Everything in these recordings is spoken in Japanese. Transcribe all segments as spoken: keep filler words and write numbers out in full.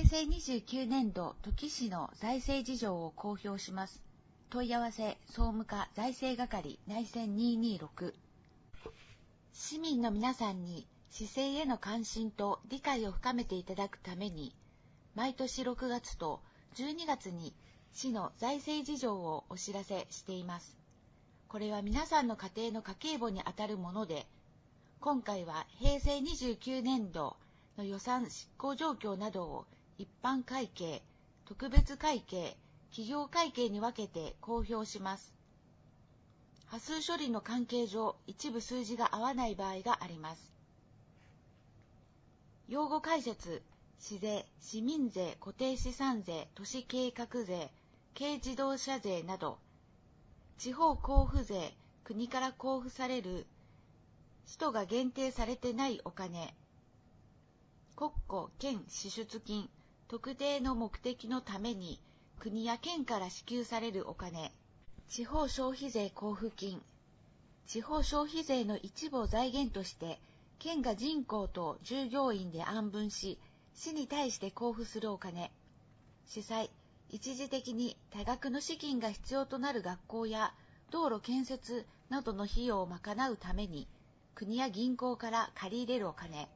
成にじゅうきゅうねんど土岐市の財政事情を公表します。問い合わせ総務課財政係内線にひゃくにじゅうろく。市民の皆さんに市政への関心と理解を深めていただくために、毎年ろくがつとじゅうにがつに市の財政事情をお知らせしています。これは皆さんの家庭の家計簿にあたるもので、今回はへいせいにじゅうきゅうねんどの予算執行状況などを一般会計、特別会計、企業会計に分けて公表します。波数処理の関係上、一部数字が合わない場合があります。用語解説、市税、市民税、固定資産税、都市計画税、軽自動車税など、地方交付税、国から交付される、使途が限定されてないお金、国庫、県支出金、特定の目的のために国や県から支給されるお金、地方消費税交付金、地方消費税の一部を財源として県が人口と従業員で案分し、市に対して交付するお金、主催、一時的に多額の資金が必要となる学校や道路建設などの費用を賄うために国や銀行から借り入れるお金、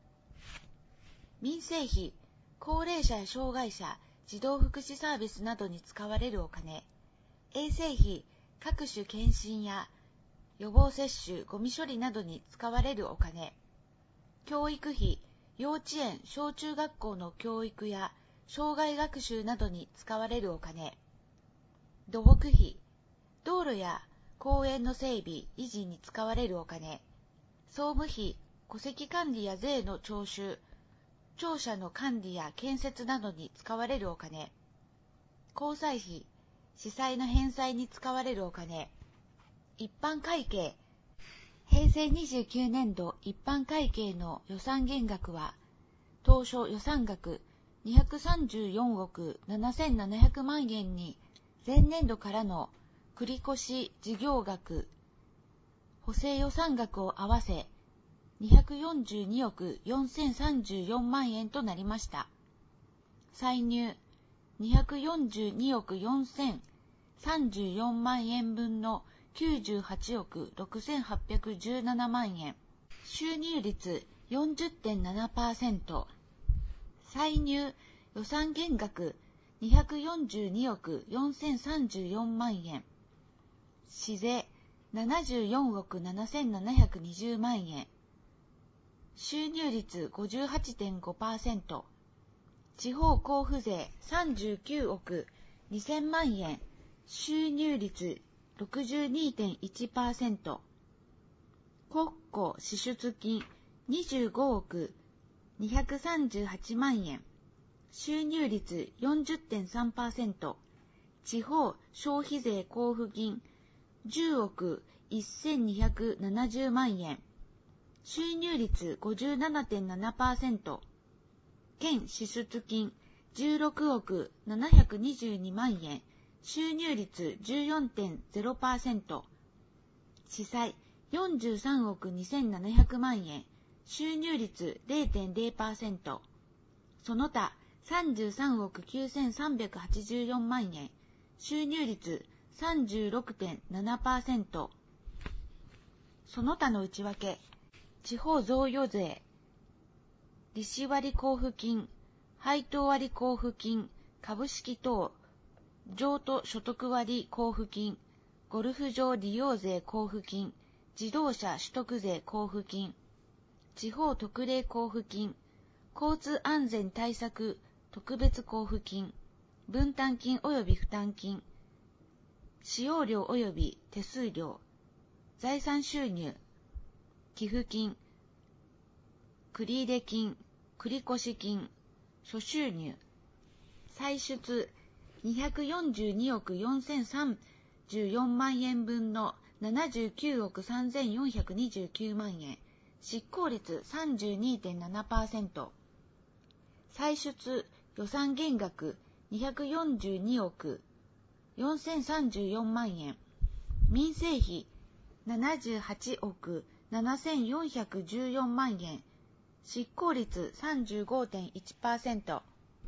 民生費、高齢者や障害者、児童福祉サービスなどに使われるお金、衛生費、各種検診や予防接種、ゴミ処理などに使われるお金、教育費、幼稚園、小中学校の教育や障害学習などに使われるお金、土木費、道路や公園の整備、維持に使われるお金、総務費、戸籍管理や税の徴収、庁舎の管理や建設などに使われるお金、交際費、市債の返済に使われるお金、一般会計、へいせいにじゅうきゅうねんど一般会計の予算減額は、当初予算額にひゃくさんじゅうよんおくななせんななひゃくまんえんに前年度からの繰越事業額、補正予算額を合わせ、にひゃくよんじゅうにおくよんせんさんじゅうよんまんえんとなりました。歳入にひゃくよんじゅうにおくよんせんさんじゅうよんまんえん分のきゅうじゅうはちおくろくせんはっぴゃくじゅうななまんえん。収入率 よんじゅってんななパーセント。歳入予算減額にひゃくよんじゅうにおくよんせんさんじゅうよんまんえん。市税ななじゅうよんおくななせんななひゃくにじゅうまんえん。収入率 ごじゅうはちてんごパーセント。地方交付税さんじゅうきゅうおくにせんまんえん。収入率 ろくじゅうにてんいちパーセント。国庫支出金にじゅうごおくにひゃくさんじゅうはちまんえん。収入率 よんじゅってんさんパーセント。地方消費税交付金じゅうおくせんにひゃくななじゅうまんえん。収入率 ごじゅうななてんななパーセント。県支出金じゅうろくおくななひゃくにじゅうにまんえん。収入率 じゅうよんてんゼロパーセント。市債よんじゅうさんおくにせんななひゃくまんえん。収入率 れいてんれいパーセント。その他さんじゅうさんおくきゅうせんさんびゃくはちじゅうよんまんえん。収入率 さんじゅうろくてんななパーセント。その他の内訳、地方贈与税、利子割交付金、配当割交付金、株式等、譲渡所得割交付金、ゴルフ場利用税交付金、自動車取得税交付金、地方特例交付金、交通安全対策特別交付金、分担金及び負担金、使用料及び手数料、財産収入、寄付金、繰入金、繰越金、諸収入、歳出にひゃくよんじゅうにおくよんせんさんじゅうよんまんえん分のななじゅうきゅうおくさんぜんよんひゃくにじゅうきゅうまんえん、執行率 さんじゅうにてんななパーセント。歳出予算減額にひゃくよんじゅうにおくよんせんさんじゅうよんまんえん、民生費ななじゅうはちおくななせんよんひゃくじゅうよんまんえん、執行率 さんじゅうごてんいちパーセント。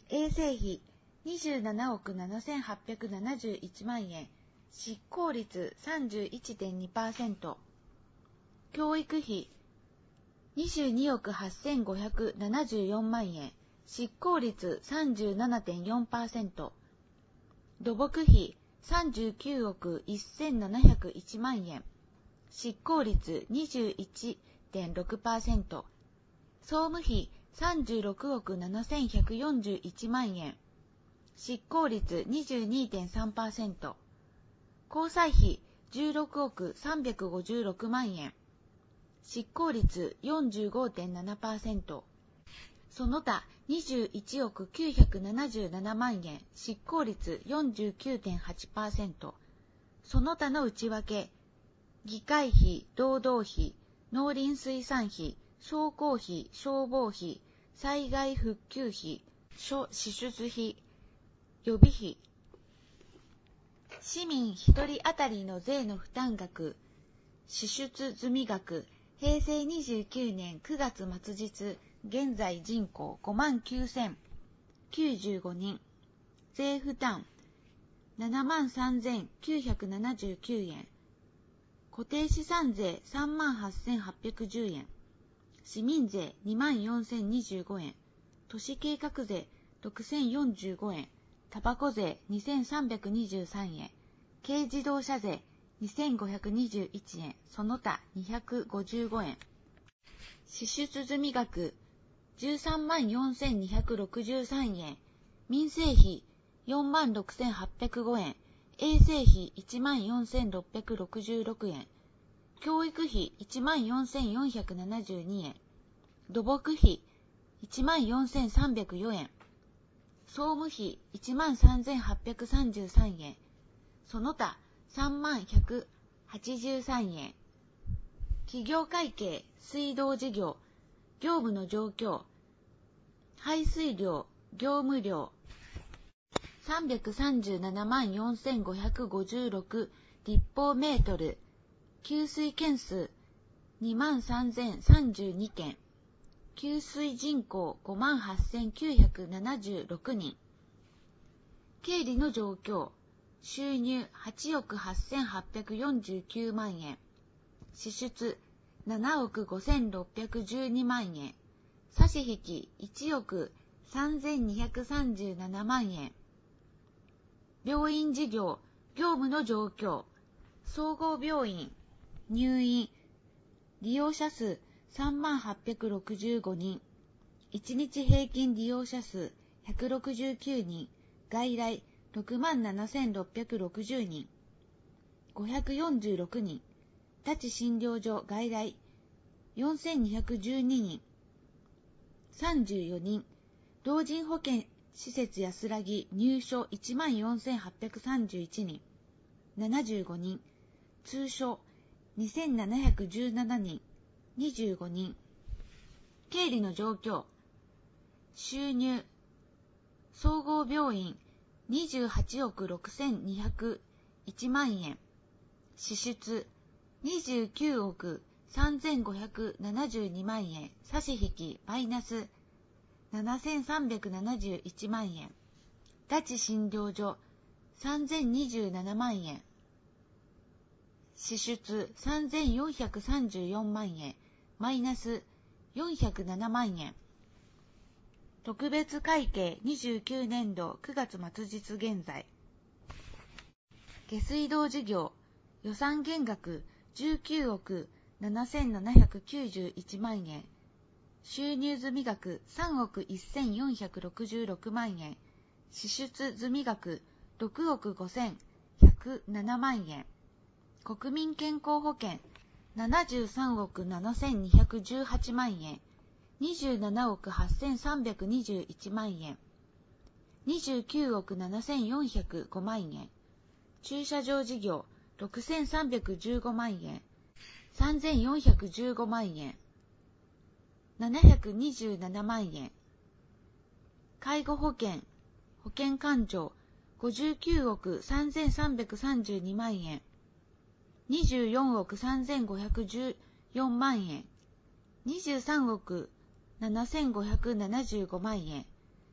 衛生費にじゅうななおくななせんはっぴゃくななじゅういちまんえん、執行率 さんじゅういってんにパーセント、教育費にじゅうにおくはっせんごひゃくななじゅうよんまんえん、執行率 さんじゅうななてんよんパーセント、土木費さんじゅうきゅうおくせんななひゃくいちまんえん、執行率 にじゅういってんろくパーセント、総務費さんじゅうろくおくななせんひゃくよんじゅういちまんえん、執行率 にじゅうにてんさんパーセント、交際費じゅうろくおくさんびゃくごじゅうろくまんえん、執行率 よんじゅうごてんななパーセント、その他にじゅういちおくきゅうひゃくななじゅうななまんえん、執行率 よんじゅうきゅうてんはちパーセント、その他の内訳、議会費、労働費、農林水産費、商工費、消防費、災害復旧費、支出費、予備費。市民ひとり当たりの税の負担額、支出済額、へいせいにじゅうきゅうねんくがつ末日、現在人口 ごまんきゅうせんきゅうじゅうごにん、税負担 ななまんさんぜんきゅうひゃくななじゅうきゅうえん、固定資産税 さんまんはっせんはっぴゃくじゅうえん、市民税 にまんよんせんにじゅうごえん、都市計画税ろくせんよんじゅうごえん、タバコ税にせんさんびゃくにじゅうさんえん、軽自動車税にせんごひゃくにじゅういちえん、その他にひゃくごじゅうごえん。支出済額じゅうさんまんよんせんにひゃくろくじゅうさんえん、民生費よんまんろくせんはっぴゃくごえん、衛生費いちまんよんせんろっぴゃくろくじゅうろくえん、教育費いちまんよんせんよんひゃくななじゅうにえん、土木費いちまんよんせんさんびゃくよえん、総務費いちまんさんぜんはっぴゃくさんじゅうさんえん、その他さんまんひゃくはちじゅうさんえん。企業会計、水道事業、業務の状況、排水量、業務量、さんびゃくさんじゅうななまんよんせんごひゃくごじゅうろく立方メートル、給水件数にまんさんぜんさんじゅうにけん、給水人口 ごまんはっせんきゅうひゃくななじゅうろくにん、経理の状況、収入はちおくはっせんはっぴゃくよんじゅうきゅうまんえん、支出ななおくごせんろっぴゃくじゅうにまんえん、差し引きいちおくさんぜんにひゃくさんじゅうななまんえん、病院事業、業務の状況、総合病院、入院、利用者数さんまんはっぴゃくろくじゅうごにん、いちにち平均利用者数ひゃくろくじゅうきゅうにん、外来ろくまんななせんろっぴゃくろくじゅうにん、ごひゃくよんじゅうろくにん、立ち診療所外来よんせんにひゃくじゅうににん、さんじゅうよにん、老人保健施設安らぎ入所いちまんよんせんはっぴゃくさんじゅういちにん、ななじゅうごにん、通所にせんななひゃくじゅうななにん、にじゅうごにん。経理の状況、収入、総合病院にじゅうはちおくろくせんにひゃくいちまんえん、支出にじゅうきゅうおくさんぜんごひゃくななじゅうにまんえん、差し引きマイナスななせんさんびゃくななじゅういちまんえん、立ち診療所さんぜんにじゅうななまんえん、支出さんぜんよんひゃくさんじゅうよんまんえん、マイナスよんひゃくななまんえん。特別会計にじゅうきゅうねんどくがつ末日現在。下水道事業、予算減額じゅうきゅうおくななせんななひゃくきゅうじゅういちまんえん、収入済額さんおくせんよんひゃくろくじゅうろくまんえん、支出済額ろくおくごせんひゃくななまんえん、国民健康保険ななじゅうさんおくななせんにひゃくじゅうはちまんえん、にじゅうななおくはっせんさんびゃくにじゅういちまんえん、にじゅうきゅうおくななせんよんひゃくごまんえん、駐車場事業ろくせんさんびゃくじゅうごまんえん、さんぜんよんひゃくじゅうごまんえん、ななひゃくにじゅうななまんえん、介護保険、保険勘定ごじゅうきゅうおくさんぜんさんびゃくさんじゅうにまんえん、にじゅうよんおくさんぜんごひゃくじゅうよんまんえん、にじゅうさんおくななせんごひゃくななじゅうごまんえん、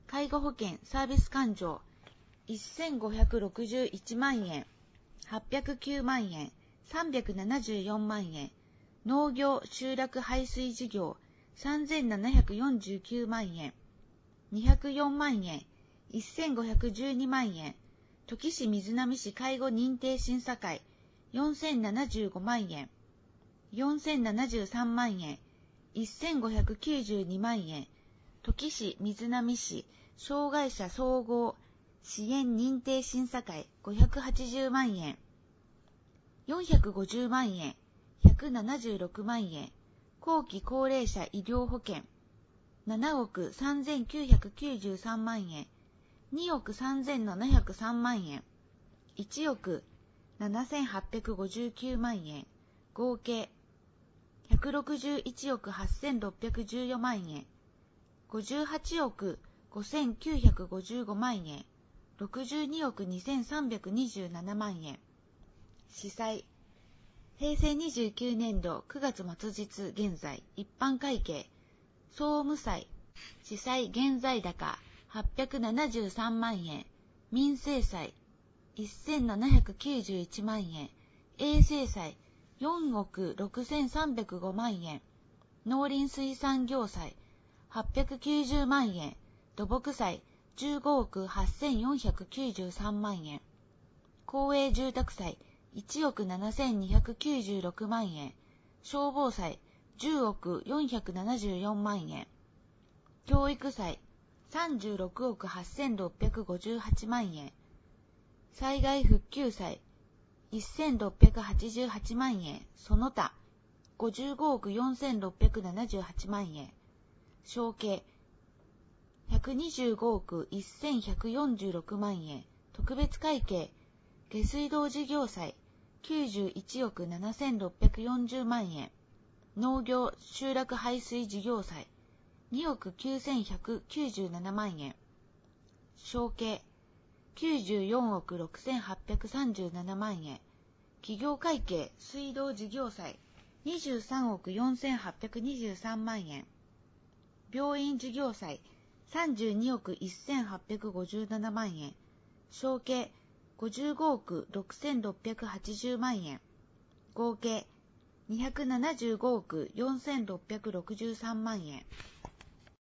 介護保険サービス勘定せんごひゃくろくじゅういちまんえん、はっぴゃくきゅうまんえん、さんびゃくななじゅうよんまんえん、農業集落排水事業さんぜんななひゃくよんじゅうきゅうまんえん、にひゃくよんまんえん、せんごひゃくじゅうにまんえん、土岐市瑞浪市介護認定審査会よんせんななじゅうごまんえん、よんせんななじゅうさんまんえん、せんごひゃくきゅうじゅうにまんえん、土岐市瑞浪市障害者総合支援認定審査会ごひゃくはちじゅうまんえん、よんひゃくごじゅうまんえん、ひゃくななじゅうろくまんえん、後期高齢者医療保険ななおくさんぜんきゅうひゃくきゅうじゅうさんまんえん、におくさんぜんななひゃくさんまんえん、いちおくななせんはっぴゃくごじゅうきゅうまんえん、合計ひゃくろくじゅういちおくはっせんろっぴゃくじゅうよんまんえん、ごじゅうはちおくごせんきゅうひゃくごじゅうごまんえん、ろくじゅうにおくにせんさんびゃくにじゅうななまんえん。司祭へいせいにじゅうきゅうねんどくがつ末日現在一般会計総務債司祭現在高はっぴゃくななじゅうさんまんえん、民生債せんななひゃくきゅうじゅういちまんえん、衛生債よんおくろくせんさんびゃくごまんえん、農林水産業債はっぴゃくきゅうじゅうまんえん、土木債じゅうごおくはっせんよんひゃくきゅうじゅうさんまんえん、公営住宅債いちおくななせんにひゃくきゅうじゅうろくまんえん、消防債じゅうおくよんひゃくななじゅうよんまんえん、教育債さんじゅうろくおくはっせんろっぴゃくごじゅうはちまんえん、災害復旧債せんろっぴゃくはちじゅうはちまんえん、その他ごじゅうごおくよんせんろっぴゃくななじゅうはちまんえん、承継ひゃくにじゅうごおくせんひゃくよんじゅうろくまんえん、特別会計下水道事業債きゅうじゅういちおくななせんろっぴゃくよんじゅうまんえん、農業集落排水事業債におくきゅうせんひゃくきゅうじゅうななまんえん、承継きゅうじゅうよんおくろくせんはっぴゃくさんじゅうななまんえん、企業会計水道事業債にじゅうさんおくよんせんはっぴゃくにじゅうさんまんえん、病院事業債さんじゅうにおくせんはっぴゃくごじゅうななまんえん、承継ごじゅうごおくろくせんろっぴゃくはちじゅうまんえん、合計にひゃくななじゅうごおくよんせんろっぴゃくろくじゅうさんまんえん。